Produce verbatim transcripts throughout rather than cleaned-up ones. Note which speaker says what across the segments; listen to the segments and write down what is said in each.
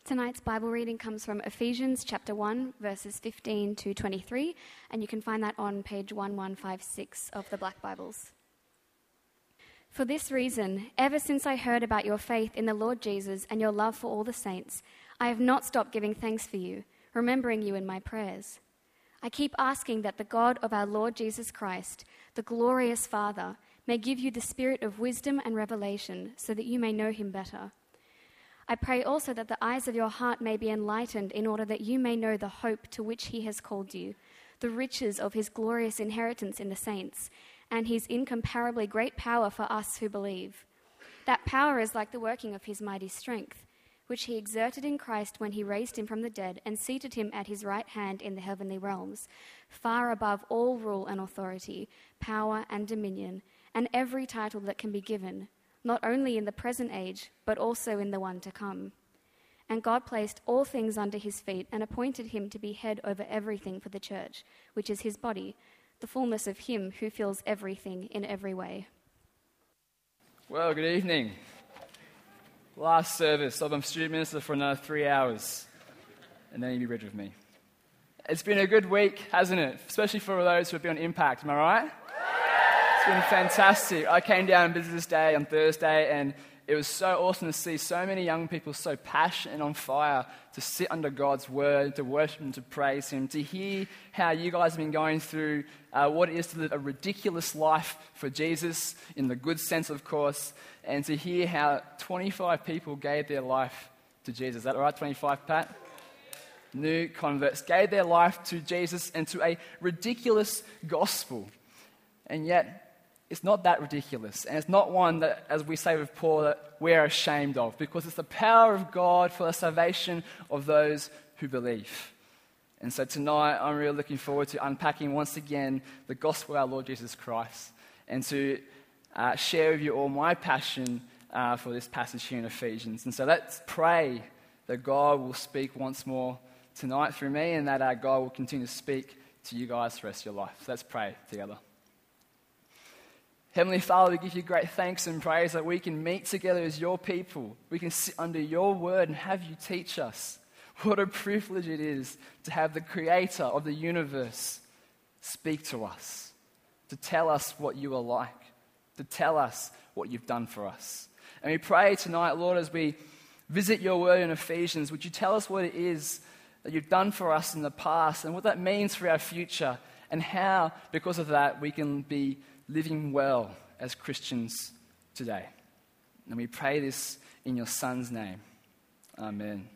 Speaker 1: Tonight's Bible reading comes from Ephesians chapter one, verses fifteen to twenty-three, and you can find that on page eleven fifty-six of the Black Bibles. For this reason, ever since I heard about your faith in the Lord Jesus and your love for all the saints, I have not stopped giving thanks for you, remembering you in my prayers. I keep asking that the God of our Lord Jesus Christ, the glorious Father, may give you the spirit of wisdom and revelation so that you may know him better. I pray also that the eyes of your heart may be enlightened in order that you may know the hope to which he has called you, the riches of his glorious inheritance in the saints, and his incomparably great power for us who believe. That power is like the working of his mighty strength, which he exerted in Christ when he raised him from the dead and seated him at his right hand in the heavenly realms, far above all rule and authority, power and dominion, and every title that can be given, not only in the present age, but also in the one to come. And God placed all things under his feet and appointed him to be head over everything for the church, which is his body, the fullness of him who fills everything in every way.
Speaker 2: Well, good evening. Last service of I'm student minister for another three hours, and then you'll be rid of me. It's been a good week, hasn't it? Especially for those who have been on Impact, am I right? It's been fantastic. I came down on Business Day on Thursday, and it was so awesome to see so many young people so passionate and on fire to sit under God's word, to worship and to praise him, to hear how you guys have been going through uh, what it is to live a ridiculous life for Jesus, in the good sense, of course, and to hear how twenty-five people gave their life to Jesus. Is that all right, twenty-five, Pat? New converts gave their life to Jesus and to a ridiculous gospel. And yet, it's not that ridiculous, and it's not one that, as we say with Paul, that we're ashamed of, because it's the power of God for the salvation of those who believe. And so tonight, I'm really looking forward to unpacking once again the gospel of our Lord Jesus Christ, and to uh, share with you all my passion uh, for this passage here in Ephesians. And so let's pray that God will speak once more tonight through me, and that our God will continue to speak to you guys the rest of your life. So let's pray together. Heavenly Father, we give you great thanks and praise that we can meet together as your people. We can sit under your word and have you teach us. What a privilege it is to have the creator of the universe speak to us, to tell us what you are like, to tell us what you've done for us. And we pray tonight, Lord, as we visit your word in Ephesians, would you tell us what it is that you've done for us in the past and what that means for our future, and how, because of that, we can be living well as Christians today. And we pray this in your Son's name. Amen.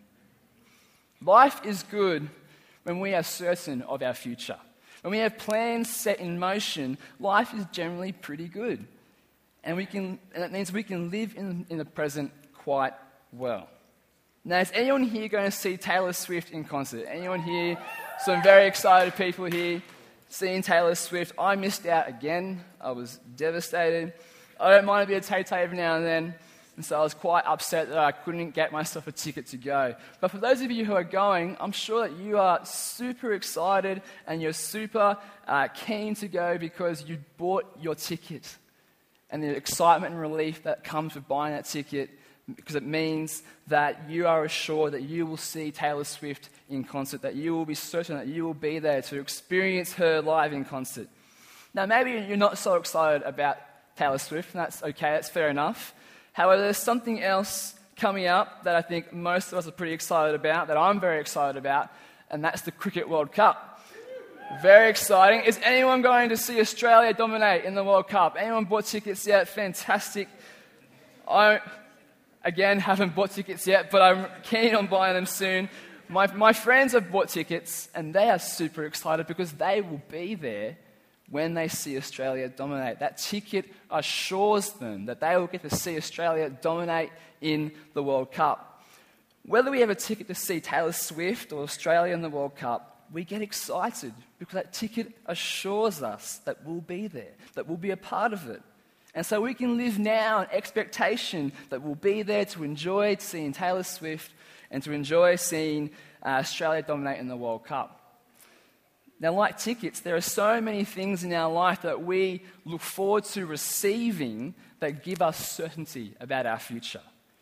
Speaker 2: Life is good when we are certain of our future. When we have plans set in motion, life is generally pretty good. And we can, and that means we can live in, in the present quite well. Now, is anyone here going to see Taylor Swift in concert? Anyone here? Some very excited people here. Seeing Taylor Swift, I missed out again. I was devastated. I don't mind a bit of Tay-Tay every now and then, and so I was quite upset that I couldn't get myself a ticket to go. But for those of you who are going, I'm sure that you are super excited and you're super uh, keen to go because you bought your ticket. And the excitement and relief that comes with buying that ticket, because it means that you are assured that you will see Taylor Swift in concert, that you will be certain that you will be there to experience her live in concert. Now, maybe you're not so excited about Taylor Swift, and that's okay, that's fair enough. However, there's something else coming up that I think most of us are pretty excited about, that I'm very excited about, and that's the Cricket World Cup. Very exciting. Is anyone going to see Australia dominate in the World Cup? Anyone bought tickets yet? Fantastic. I, again, haven't bought tickets yet, but I'm keen on buying them soon. My, my friends have bought tickets, and they are super excited because they will be there when they see Australia dominate. That ticket assures them that they will get to see Australia dominate in the World Cup. Whether we have a ticket to see Taylor Swift or Australia in the World Cup, we get excited because that ticket assures us that we'll be there, that we'll be a part of it. And so we can live now in expectation that we'll be there to enjoy seeing Taylor Swift and to enjoy seeing uh, Australia dominate in the World Cup. Now, like tickets, there are so many things in our life that we look forward to receiving that give us certainty about our future.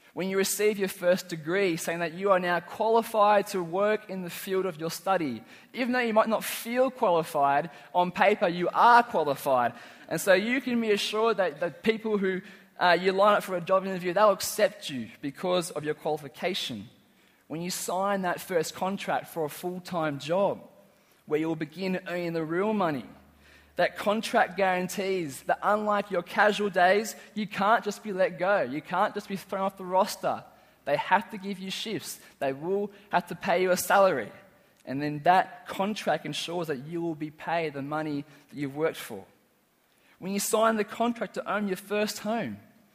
Speaker 2: When you receive your first degree, saying that you are now qualified to work in the field of your study. Even though you might not feel qualified, on paper you are qualified. And so you can be assured that the people who uh, you line up for a job interview, they'll accept you because of your qualification. When you sign that first contract for a full-time job, where you'll begin earning the real money, that contract guarantees that unlike your casual days, you can't just be let go. You can't just be thrown off the roster. They have to give you shifts. They will have to pay you a salary. And then that contract ensures that you will be paid the money that you've worked for. When you sign the contract to own your first home,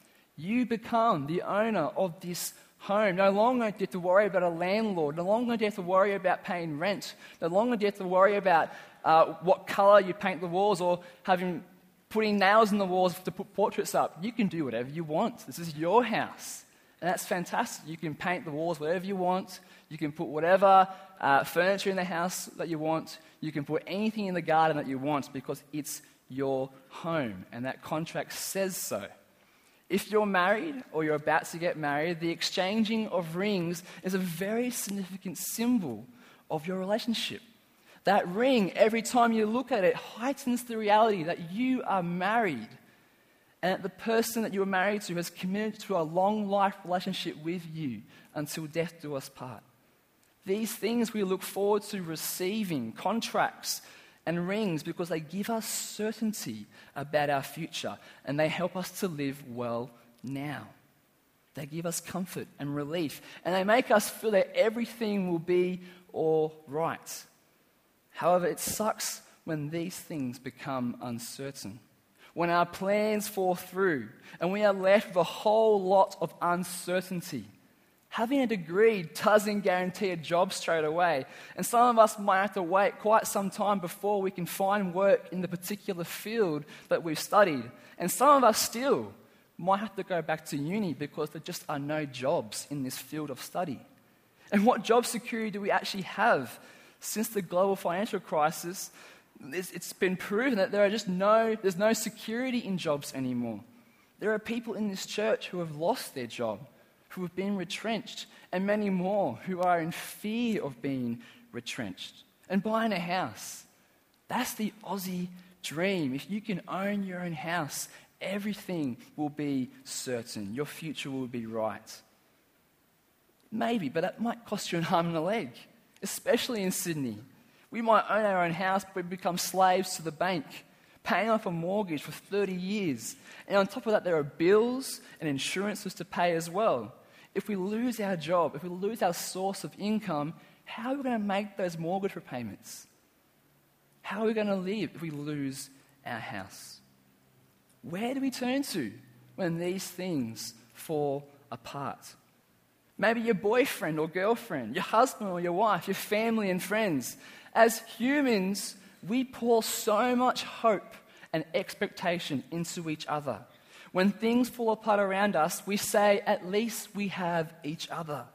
Speaker 2: you become the owner of this home. No longer do you have to worry about a landlord. No longer do you have to worry about paying rent. No longer do you have to worry about uh, what colour you paint the walls or having putting nails in the walls to put portraits up. You can do whatever you want. This is your house. And that's fantastic. You can paint the walls whatever you want. You can put whatever uh, furniture in the house that you want. You can put anything in the garden that you want because it's your home. And that contract says so. If you're married or you're about to get married, the exchanging of rings is a very significant symbol of your relationship. That ring, every time you look at it, heightens the reality that you are married and that the person that you are married to has committed to a long life relationship with you until death do us part. These things we look forward to receiving, contracts and rings, because they give us certainty about our future and they help us to live well now. They give us comfort and relief and they make us feel that everything will be all right. However, it sucks when these things become uncertain, when our plans fall through and we are left with a whole lot of uncertainty. Having a degree doesn't guarantee a job straight away. And some of us might have to wait quite some time before we can find work in the particular field that we've studied. And some of us still might have to go back to uni because there just are no jobs in this field of study. And what job security do we actually have? Since the global financial crisis, it's been proven that there are just no, there's no security in jobs anymore. There are people in this church who have lost their job, who have been retrenched, and many more who are in fear of being retrenched. And buying a house, that's the Aussie dream. If you can own your own house, everything will be certain. Your future will be right. Maybe, but that might cost you an arm and a leg, especially in Sydney. We might own our own house, but we become slaves to the bank, paying off a mortgage for thirty years. And on top of that, there are bills and insurances to pay as well. If we lose our job, if we lose our source of income, how are we going to make those mortgage repayments? How are we going to live if we lose our house? Where do we turn to when these things fall apart? Maybe your boyfriend or girlfriend, your husband or your wife, your family and friends. As humans, we pour so much hope and expectation into each other. When things fall apart around us, we say, at least we have each other.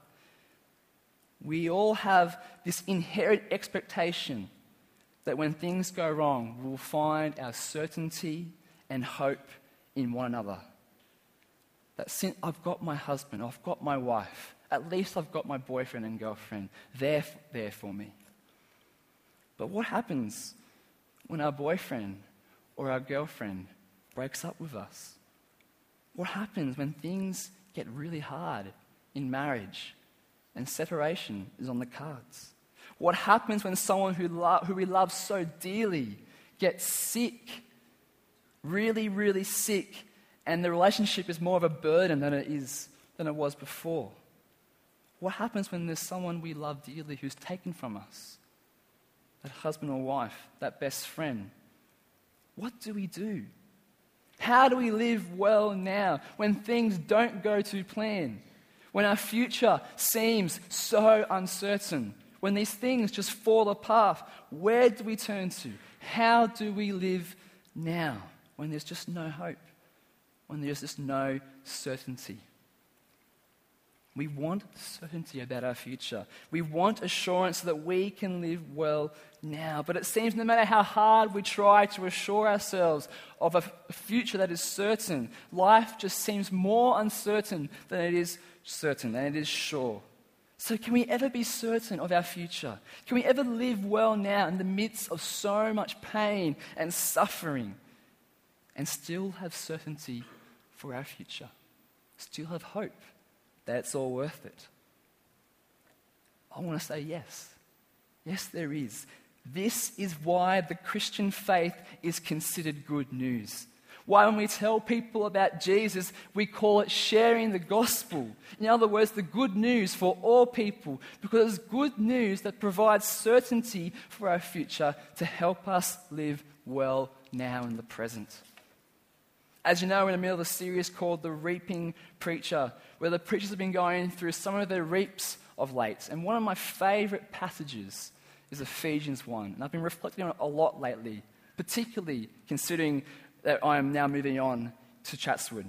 Speaker 2: We all have this inherent expectation that when things go wrong, we'll find our certainty and hope in one another. That since I've got my husband, I've got my wife, at least I've got my boyfriend and girlfriend. They're there for me. But what happens when our boyfriend or our girlfriend breaks up with us? What happens when things get really hard in marriage and separation is on the cards? What happens when someone who, lo- who we love so dearly gets sick, really, really sick, and the relationship is more of a burden than it is than it was before? What happens when there's someone we love dearly who's taken from us? That husband or wife, that best friend. What do we do? How do we live well now when things don't go to plan? When our future seems so uncertain? When these things just fall apart? Where do we turn to? How do we live now when there's just no hope? When there's just no certainty? We want certainty about our future. We want assurance so that we can live well now. But it seems no matter how hard we try to assure ourselves of a future that is certain, life just seems more uncertain than it is certain, than it is sure. So can we ever be certain of our future? Can we ever live well now in the midst of so much pain and suffering and still have certainty for our future? Still have hope that it's all worth it? I want to say yes. Yes, there is. This is why the Christian faith is considered good news. Why when we tell people about Jesus, we call it sharing the gospel. In other words, the good news for all people, because it's good news that provides certainty for our future to help us live well now in the present. As you know, we're in the middle of a series called The Reaping Preacher, where the preachers have been going through some of their reaps of late. And one of my favorite passages is Ephesians one. And I've been reflecting on it a lot lately, particularly considering that I am now moving on to Chatswood.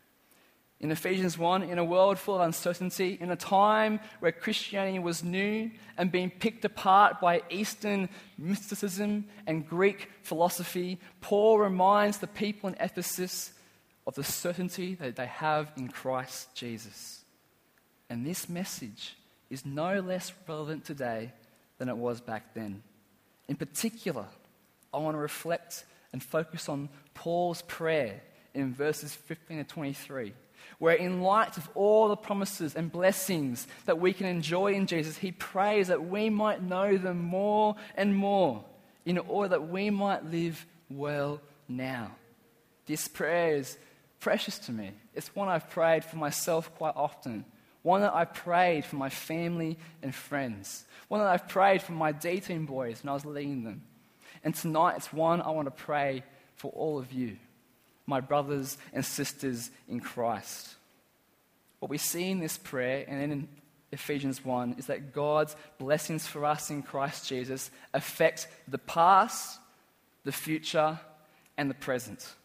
Speaker 2: In Ephesians one, in a world full of uncertainty, in a time where Christianity was new and being picked apart by Eastern mysticism and Greek philosophy, Paul reminds the people in Ephesus of the certainty that they have in Christ Jesus. And this message is no less relevant today than it was back then. In particular, I want to reflect and focus on Paul's prayer in verses fifteen to twenty-three, where in light of all the promises and blessings that we can enjoy in Jesus, he prays that we might know them more and more in order that we might live well now. This prayer is precious to me. It's one I've prayed for myself quite often, one that I've prayed for my family and friends, one that I've prayed for my D-team boys when I was leading them. And tonight it's one I want to pray for all of you, my brothers and sisters in Christ. What we see in this prayer and in Ephesians one is that God's blessings for us in Christ Jesus affect the past, the future, and the present.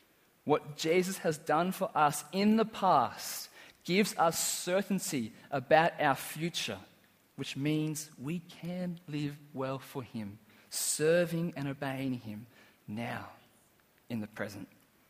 Speaker 2: What Jesus has done for us in the past gives us certainty about our future, which means we can live well for him, serving and obeying him now in the present.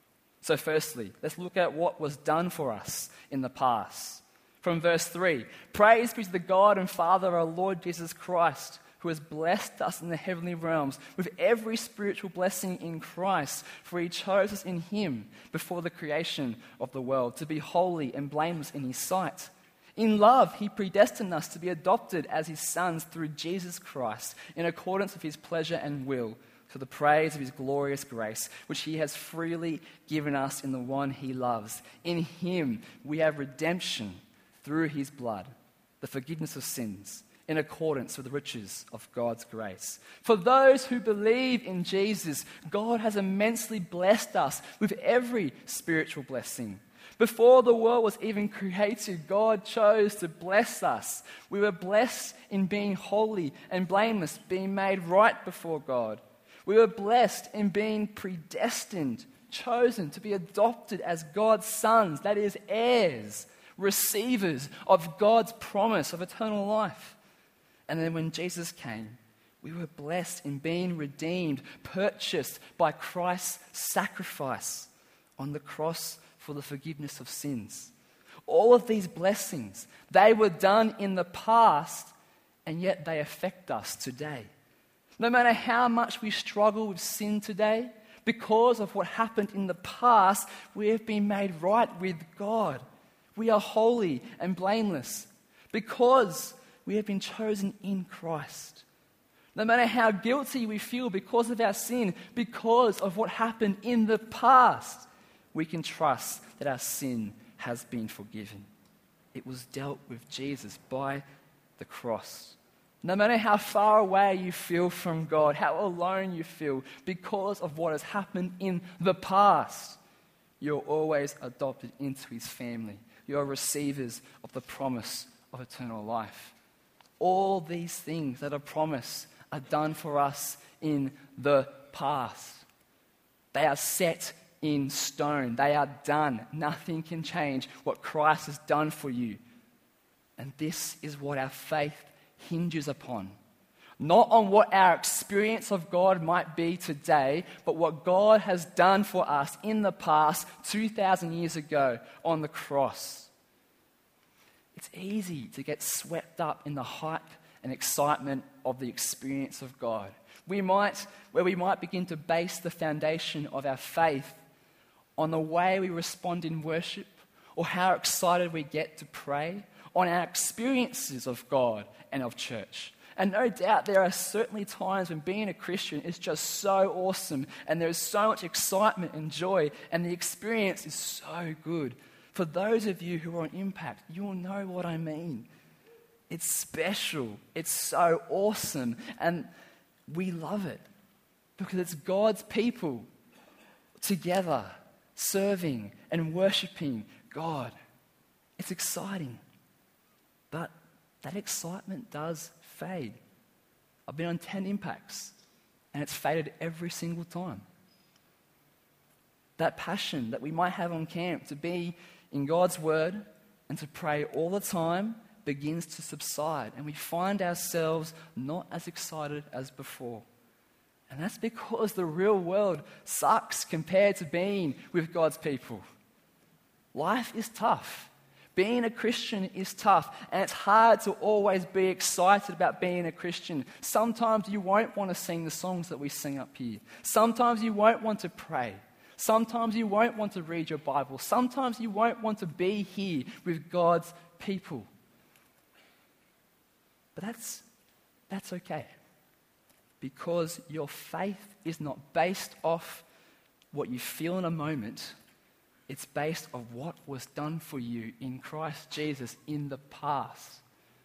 Speaker 2: So firstly, let's look at what was done for us in the past. From verse three, praise be to the God and Father of our Lord Jesus Christ, who has blessed us in the heavenly realms with every spiritual blessing in Christ, for he chose us in him before the creation of the world to be holy and blameless in his sight. In love, he predestined us to be adopted as his sons through Jesus Christ, in accordance with his pleasure and will, to the praise of his glorious grace, which he has freely given us in the one he loves. In him we have redemption through his blood, the forgiveness of sins, in accordance with the riches of God's grace. For those who believe in Jesus, God has immensely blessed us with every spiritual blessing. Before the world was even created, God chose to bless us. We were blessed in being holy and blameless, being made right before God. We were blessed in being predestined, chosen to be adopted as God's sons, that is, heirs, receivers of God's promise of eternal life. And then when Jesus came, we were blessed in being redeemed, purchased by Christ's sacrifice on the cross for the forgiveness of sins. All of these blessings, they were done in the past, and yet they affect us today. No matter how much we struggle with sin today, because of what happened in the past, we have been made right with God. We are holy and blameless because we have been chosen in Christ. No matter how guilty we feel because of our sin, because of what happened in the past, we can trust that our sin has been forgiven. It was dealt with Jesus by the cross. No matter how far away you feel from God, how alone you feel because of what has happened in the past, you're always adopted into his family. You're receivers of the promise of eternal life. All these things that are promised are done for us in the past. They are set in stone. They are done. Nothing can change what Christ has done for you. And this is what our faith hinges upon. Not on what our experience of God might be today, but what God has done for us in the past two thousand years ago on the cross. It's easy to get swept up in the hype and excitement of the experience of God. We might, where we might begin to base the foundation of our faith on the way we respond in worship, or how excited we get to pray, on our experiences of God and of church. And no doubt there are certainly times when being a Christian is just so awesome and there is so much excitement and joy and the experience is so good. For those of you who are on Impact, you will know what I mean. It's special. It's so awesome. And we love it because it's God's people together serving and worshiping God. It's exciting. But that excitement does fade. I've been on ten impacts and it's faded every single time. That passion that we might have on camp to be in God's word and to pray all the time begins to subside, and we find ourselves not as excited as before. And that's because the real world sucks compared to being with God's people. Life is tough. Being a Christian is tough, and it's hard to always be excited about being a Christian. Sometimes you won't want to sing the songs that we sing up here. Sometimes you won't want to pray. Sometimes you won't want to read your Bible. Sometimes you won't want to be here with God's people. But that's, that's okay, because your faith is not based off what you feel in a moment. It's based on what was done for you in Christ Jesus in the past,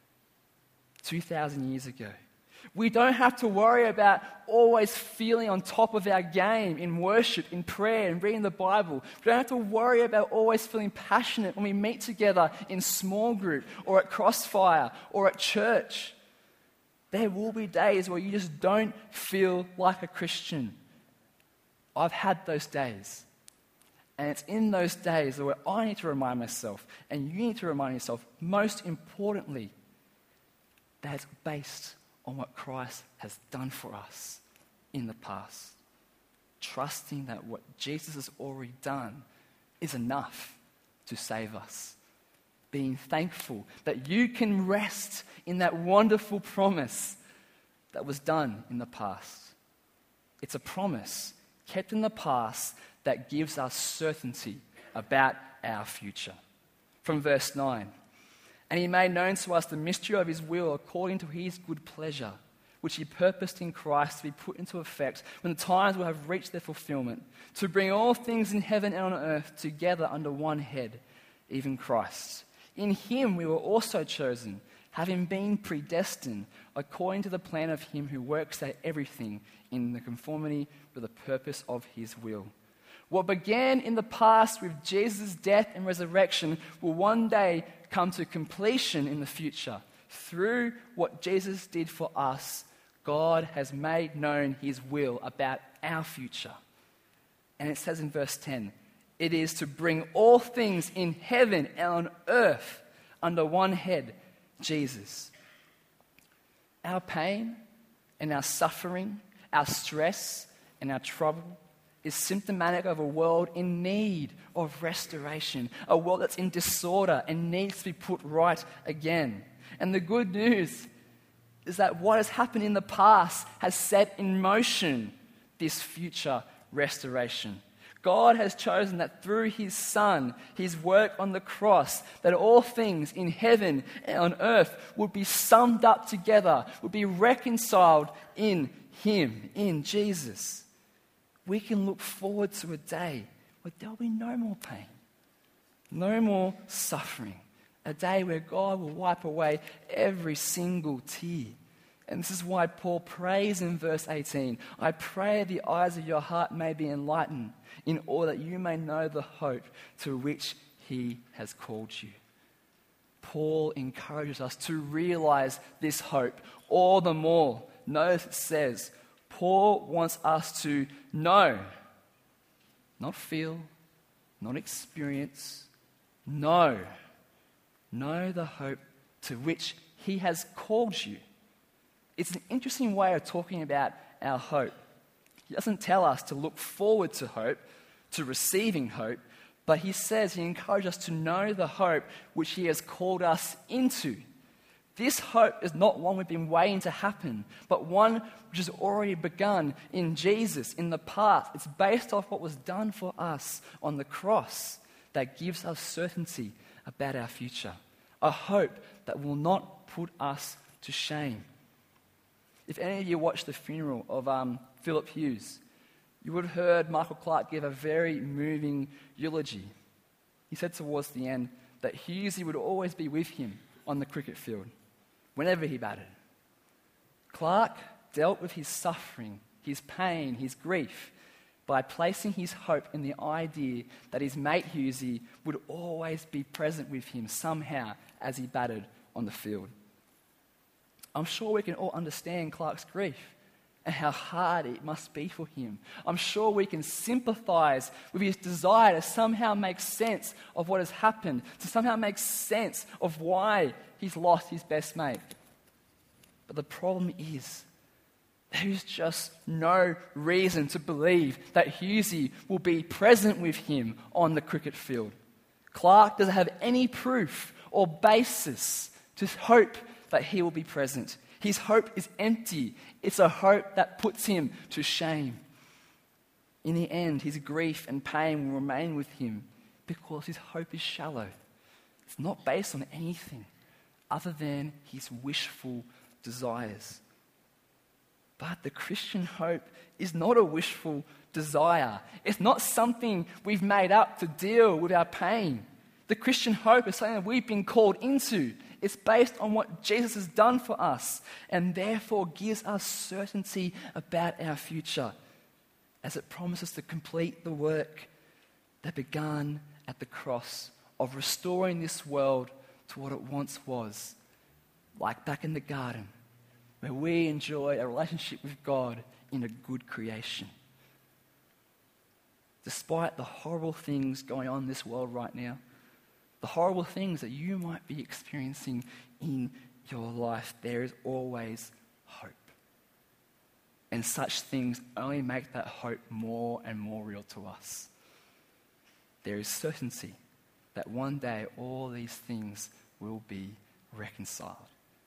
Speaker 2: two thousand years ago. We don't have to worry about always feeling on top of our game in worship, in prayer, and reading the Bible. We don't have to worry about always feeling passionate when we meet together in small group or at Crossfire or at church. There will be days where you just don't feel like a Christian. I've had those days. And it's in those days where I need to remind myself, and you need to remind yourself, most importantly, that it's based on what Christ has done for us in the past. Trusting that what Jesus has already done is enough to save us. Being thankful that you can rest in that wonderful promise that was done in the past. It's a promise kept in the past that gives us certainty about our future. From verse nine, and he made known to us the mystery of his will according to his good pleasure, which he purposed in Christ to be put into effect when the times will have reached their fulfillment, to bring all things in heaven and on earth together under one head, even Christ. In him we were also chosen, having been predestined according to the plan of him who works out everything in the conformity with the purpose of his will. What began in the past with Jesus' death and resurrection will one day come to completion in the future. Through what Jesus did for us, God has made known his will about our future. And it says in verse ten, it is to bring all things in heaven and on earth under one head, Jesus. Our pain and our suffering, our stress and our trouble is symptomatic of a world in need of restoration, a world that's in disorder and needs to be put right again. And the good news is that what has happened in the past has set in motion this future restoration. God has chosen that through his Son, his work on the cross, that all things in heaven and on earth would be summed up together, would be reconciled in him, in Jesus. We can look forward to a day where there will be no more pain, no more suffering, a day where God will wipe away every single tear. And this is why Paul prays in verse eighteen, I pray the eyes of your heart may be enlightened, in order that you may know the hope to which he has called you. Paul encourages us to realize this hope all the more. Notice it says, Paul wants us to know, not feel, not experience, know. Know the hope to which he has called you. It's an interesting way of talking about our hope. He doesn't tell us to look forward to hope, to receiving hope, but he says he encourages us to know the hope which he has called us into. This hope is not one we've been waiting to happen, but one which has already begun in Jesus, in the past. It's based off what was done for us on the cross that gives us certainty about our future. A hope that will not put us to shame. If any of you watched the funeral of um, Philip Hughes, you would have heard Michael Clark give a very moving eulogy. He said towards the end that Hughesy would always be with him on the cricket field, whenever he batted. Clark dealt with his suffering, his pain, his grief, by placing his hope in the idea that his mate Hughesy would always be present with him somehow as he batted on the field. I'm sure we can all understand Clark's grief and how hard it must be for him. I'm sure we can sympathize with his desire to somehow make sense of what has happened, to somehow make sense of why he's lost his best mate. But the problem is, there is just no reason to believe that Hughesy will be present with him on the cricket field. Clark doesn't have any proof or basis to hope that he will be present. His hope is empty. It's a hope that puts him to shame. In the end, his grief and pain will remain with him because his hope is shallow. It's not based on anything other than his wishful desires. But the Christian hope is not a wishful desire. It's not something we've made up to deal with our pain. The Christian hope is something that we've been called into. It's based on what Jesus has done for us and therefore gives us certainty about our future as it promises to complete the work that began at the cross of restoring this world to what it once was, like back in the garden, where we enjoy a relationship with God in a good creation. Despite the horrible things going on in this world right now, the horrible things that you might be experiencing in your life, there is always hope. And such things only make that hope more and more real to us. There is certainty that one day all these things will be reconciled.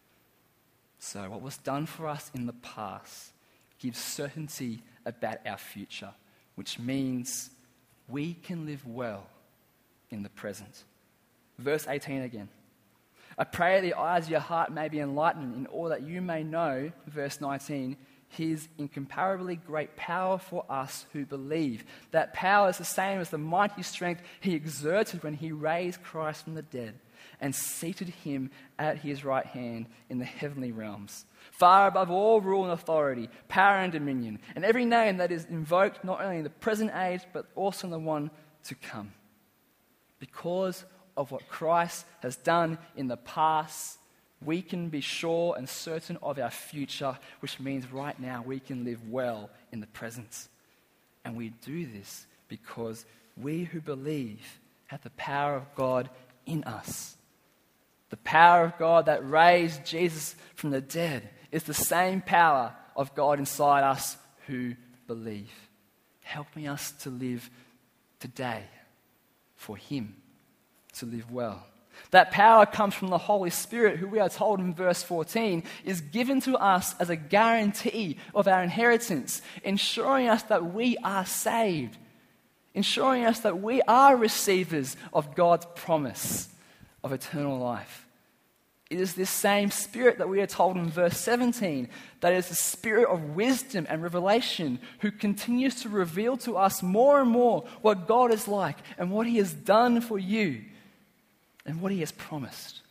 Speaker 2: So what was done for us in the past gives certainty about our future, which means we can live well in the present. Verse eighteen again. I pray that the eyes of your heart may be enlightened in order that you may know, verse nineteen, his incomparably great power for us who believe. That power is the same as the mighty strength he exerted when he raised Christ from the dead and seated him at his right hand in the heavenly realms, far above all rule and authority, power and dominion, and every name that is invoked not only in the present age but also in the one to come. Because of what Christ has done in the past, we can be sure and certain of our future, which means right now we can live well in the present. And we do this because we who believe have the power of God in us. The power of God that raised Jesus from the dead is the same power of God inside us who believe, helping us to live today for him, to live well. That power comes from the Holy Spirit, who we are told in verse fourteen is given to us as a guarantee of our inheritance, ensuring us that we are saved, ensuring us that we are receivers of God's promise of eternal life. It is this same Spirit that we are told in verse seventeen, that is the Spirit of wisdom and revelation, who continues to reveal to us more and more what God is like and what he has done for you and what he has promised.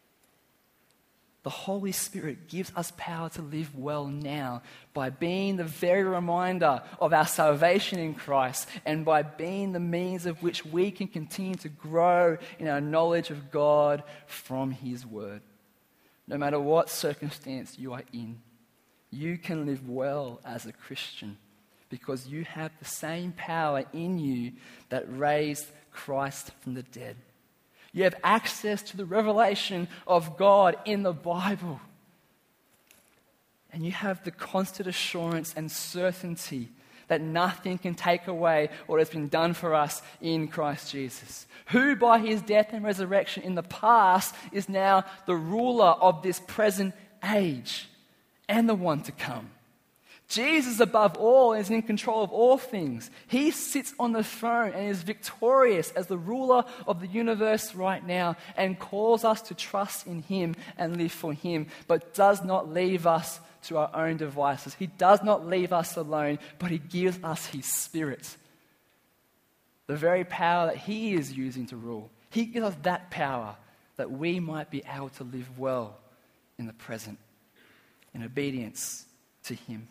Speaker 2: The Holy Spirit gives us power to live well now by being the very reminder of our salvation in Christ and by being the means of which we can continue to grow in our knowledge of God from his word. No matter what circumstance you are in, you can live well as a Christian because you have the same power in you that raised Christ from the dead. You have access to the revelation of God in the Bible. And you have the constant assurance and certainty that nothing can take away what has been done for us in Christ Jesus, who by his death and resurrection in the past is now the ruler of this present age and the one to come. Jesus above all is in control of all things. He sits on the throne and is victorious as the ruler of the universe right now and calls us to trust in him and live for him, but does not leave us to our own devices. He does not leave us alone, but he gives us his Spirit. The very power that he is using to rule. He gives us that power that we might be able to live well in the present, in obedience to him.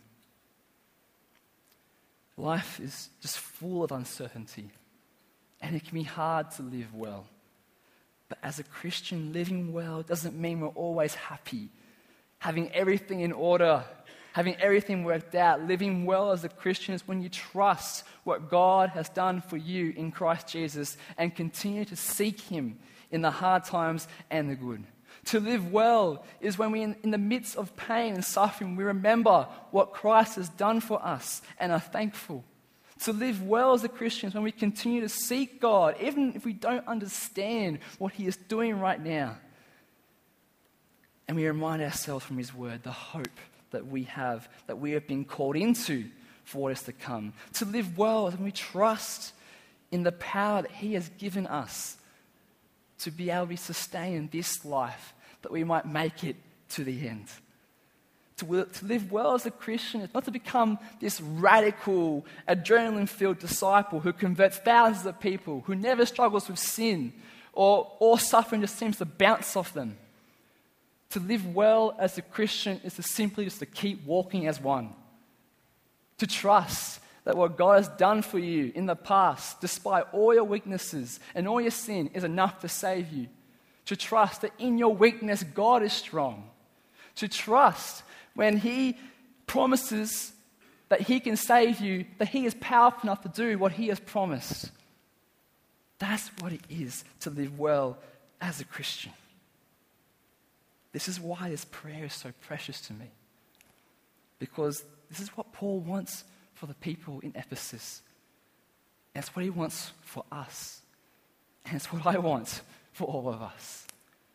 Speaker 2: Life is just full of uncertainty, and it can be hard to live well. But as a Christian, living well doesn't mean we're always happy, having everything in order, having everything worked out. Living well as a Christian is when you trust what God has done for you in Christ Jesus and continue to seek him in the hard times and the good. To live well is when we, in, in the midst of pain and suffering, we remember what Christ has done for us and are thankful. To live well as a Christian is when we continue to seek God, even if we don't understand what he is doing right now. And we remind ourselves from his word the hope that we have, that we have been called into for what is to come. To live well is when we trust in the power that he has given us to be able to be sustained in this life, that we might make it to the end. To, to live well as a Christian is not to become this radical, adrenaline-filled disciple who converts thousands of people, who never struggles with sin, or all suffering just seems to bounce off them. To live well as a Christian is to simply just to keep walking as one. To trust that what God has done for you in the past, despite all your weaknesses and all your sin, is enough to save you. To trust that in your weakness, God is strong. To trust when he promises that he can save you, that he is powerful enough to do what he has promised. That's what it is to live well as a Christian. This is why this prayer is so precious to me. Because this is what Paul wants for the people in Ephesus. And it's what he wants for us. And it's what I want for all of us.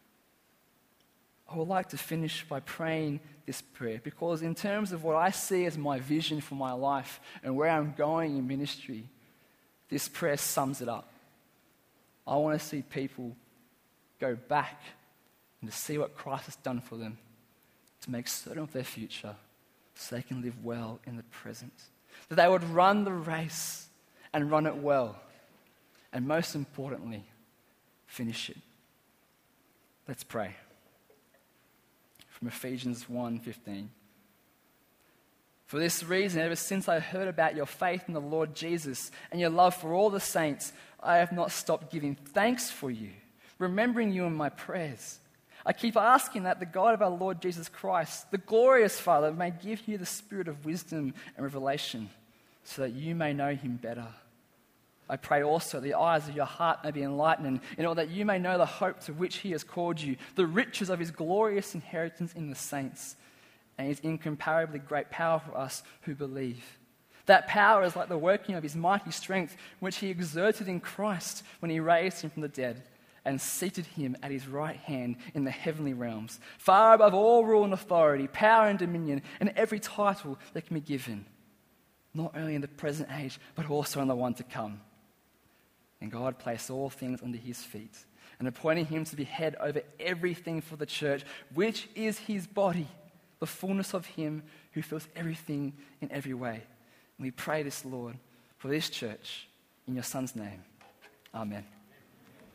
Speaker 2: I would like to finish by praying this prayer, because in terms of what I see as my vision for my life and where I'm going in ministry, this prayer sums it up. I want to see people go back and to see what Christ has done for them, to make certain of their future so they can live well in the present. That they would run the race and run it well. And most importantly, finish it. Let's pray. From Ephesians one fifteen. For this reason, ever since I heard about your faith in the Lord Jesus and your love for all the saints, I have not stopped giving thanks for you, remembering you in my prayers. I keep asking that the God of our Lord Jesus Christ, the glorious Father, may give you the spirit of wisdom and revelation so that you may know him better. I pray also the eyes of your heart may be enlightened, in order that you may know the hope to which he has called you, the riches of his glorious inheritance in the saints, and his incomparably great power for us who believe. That power is like the working of his mighty strength, which he exerted in Christ when he raised him from the dead and seated him at his right hand in the heavenly realms, far above all rule and authority, power and dominion, and every title that can be given, not only in the present age, but also in the one to come. And God placed all things under his feet, and appointed him to be head over everything for the church, which is his body, the fullness of him who fills everything in every way. And we pray this, Lord, for this church, in your Son's name. Amen.